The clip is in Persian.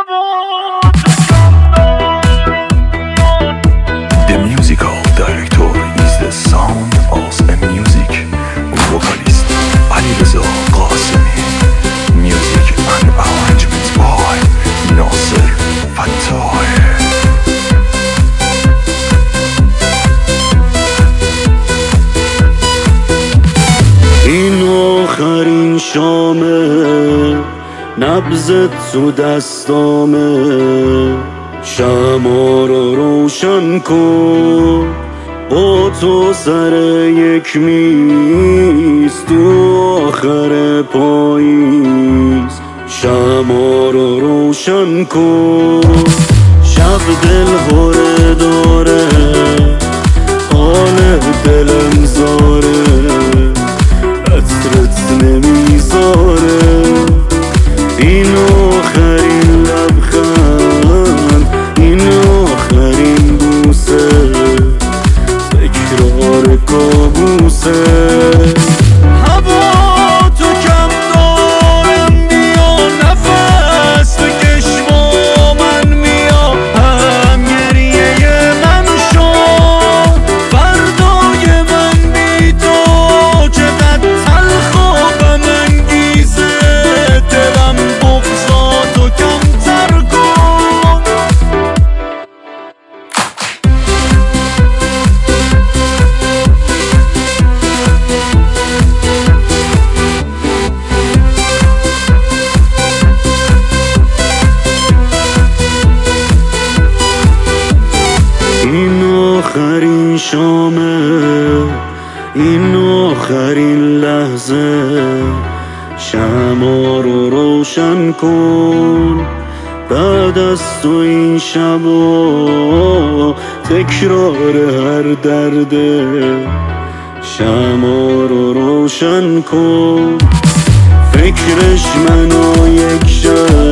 The musical director is the sound of a music vocalist Alireza Qasemi. Music and arrangement by Nasser Fattah. این آخرین شامه، نبضت تو دستامه، شمع رو روشن کن با تو سر یک میز تو آخر پاییز. شمع رو روشن کن، شب دل هره داره، حال دلم زاره، عطرت نمیذاره. این آخرین لبخند، این آخرین بوسه، تکرار کابوسه. هوا تو کم دارم بیا، نفس تو کشما من میا، هم گریه من شو، فردای من بی تو چقدر تلخ و غم انگیزه. دلم بغضاتو کمتر کن. این آخرین شامه، این آخرین لحظه، شمع رو روشن کن. بعد از تو این شبا تکرار هر درده، شمع رو روشن کن. فکرش منو یک شب